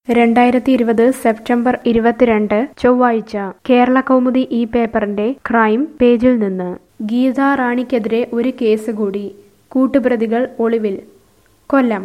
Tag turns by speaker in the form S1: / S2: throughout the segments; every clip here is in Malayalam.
S1: 2020 സെപ്റ്റംബർ 22 ചൊവ്വാഴ്ച കേരള കൗമുദി ഈ പേപ്പറിന്റെ ക്രൈം പേജിൽ നിന്ന് ഗീതാ റാണിക്കെതിരെ ഒരു കേസ് കൂടി കൂട്ടുപ്രതികൾ ഒളിവിൽ. കൊല്ലം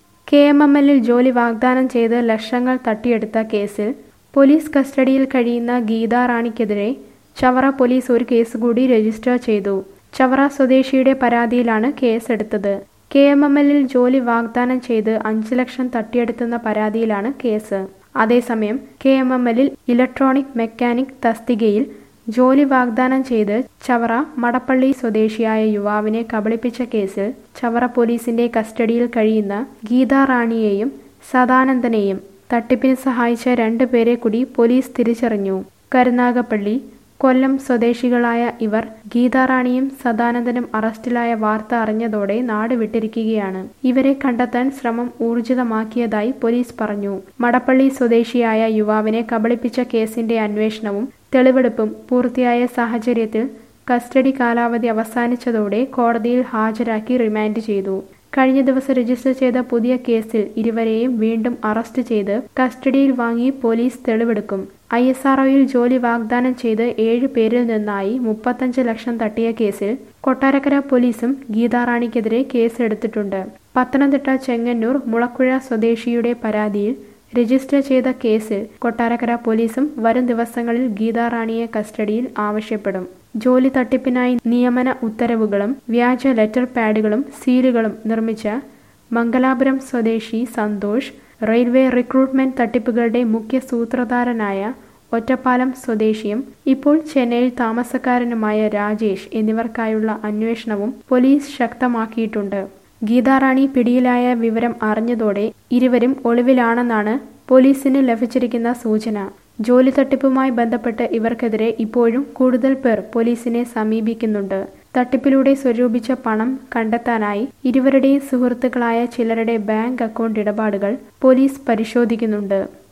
S1: KMML ജോലി വാഗ്ദാനം ചെയ്ത് ലക്ഷങ്ങൾ തട്ടിയെടുത്ത കേസിൽ പോലീസ് കസ്റ്റഡിയിൽ കഴിയുന്ന ഗീതാ റാണിക്കെതിരെ ചവറ പോലീസ് ഒരു കേസ് കൂടി രജിസ്റ്റർ ചെയ്തു. ചവറ സ്വദേശിയുടെ പരാതിയിലാണ് കേസെടുത്തത്. KMML ജോലി വാഗ്ദാനം ചെയ്ത് 5 ലക്ഷം തട്ടിയെടുത്തെന്ന പരാതിയിലാണ് കേസ്. അതേസമയം KMML ഇലക്ട്രോണിക് മെക്കാനിക് തസ്തികയിൽ ജോലി വാഗ്ദാനം ചെയ്ത് ചവറ മടപ്പള്ളി സ്വദേശിയായ യുവാവിനെ കബളിപ്പിച്ച കേസിൽ ചവറ പോലീസിന്റെ കസ്റ്റഡിയിൽ കഴിയുന്ന ഗീതാ റാണിയെയും സദാനന്ദനെയും തട്ടിപ്പിന് സഹായിച്ച 2 പേരെ കൂടി പോലീസ് തിരിച്ചറിഞ്ഞു. കരുനാഗപ്പള്ളി, കൊല്ലം സ്വദേശികളായ ഇവർ ഗീതാ റാണിയും സദാനന്ദനും അറസ്റ്റിലായ വാർത്ത അറിഞ്ഞതോടെ നാട് വിട്ടിരിക്കുകയാണ്. ഇവരെ കണ്ടെത്താൻ ശ്രമം ഊർജിതമാക്കിയതായി പോലീസ് പറഞ്ഞു. മടപ്പള്ളി സ്വദേശിയായ യുവാവിനെ കബളിപ്പിച്ച കേസിന്റെ അന്വേഷണവും തെളിവെടുപ്പും പൂർത്തിയായ സാഹചര്യത്തിൽ കസ്റ്റഡി കാലാവധി അവസാനിച്ചതോടെ കോടതിയിൽ ഹാജരാക്കി റിമാൻഡ് ചെയ്തു. കഴിഞ്ഞ ദിവസം രജിസ്റ്റർ ചെയ്ത പുതിയ കേസിൽ ഇരുവരെയും വീണ്ടും അറസ്റ്റ് ചെയ്ത് കസ്റ്റഡിയിൽ വാങ്ങി പോലീസ് തെളിവെടുക്കും. ISROയിൽ ജോലി വാഗ്ദാനം ചെയ്ത് 7 പേരിൽ നിന്നായി 35 ലക്ഷം തട്ടിയ കേസിൽ കൊട്ടാരക്കര പോലീസും ഗീതാ റാണിക്കെതിരെ കേസെടുത്തിട്ടുണ്ട്. പത്തനംതിട്ട ചെങ്ങന്നൂർ മുളക്കുഴ സ്വദേശിയുടെ പരാതിയിൽ രജിസ്റ്റർ ചെയ്ത കേസിൽ കൊട്ടാരക്കര പോലീസും വരും ദിവസങ്ങളിൽ ഗീതാ റാണിയെ കസ്റ്റഡിയിൽ ആവശ്യപ്പെടും. ജോലി തട്ടിപ്പിനായി നിയമന ഉത്തരവുകളും വ്യാജ ലെറ്റർ പാഡുകളും സീലുകളും നിർമ്മിച്ച മംഗലാപുരം സ്വദേശി സന്തോഷ്, റെയിൽവേ റിക്രൂട്ട്മെന്റ് തട്ടിപ്പുകളുടെ മുഖ്യ സൂത്രധാരനായ ഒറ്റപ്പാലം സ്വദേശിയും ഇപ്പോൾ ചെന്നൈയിൽ താമസക്കാരനുമായ രാജേഷ് എന്നിവർക്കായുള്ള അന്വേഷണവും പോലീസ് ശക്തമാക്കിയിട്ടുണ്ട്. ഗീതാ റാണി പിടിയിലായ വിവരം അറിഞ്ഞതോടെ ഇരുവരും ഒളിവിലാണെന്നാണ് പോലീസിന് ലഭിച്ചിരിക്കുന്ന സൂചന. ജോലി തട്ടിപ്പുമായി ബന്ധപ്പെട്ട് ഇവർക്കെതിരെ ഇപ്പോഴും കൂടുതൽ പേർ പോലീസിനെ സമീപിക്കുന്നുണ്ട്. തട്ടിപ്പിലൂടെ സ്വരൂപിച്ച പണം കണ്ടെത്താനായി ഇരുവരുടെയും സുഹൃത്തുക്കളായ ചിലരുടെ ബാങ്ക് അക്കൗണ്ട് ഇടപാടുകൾ പോലീസ് പരിശോധിക്കുന്നുണ്ട്.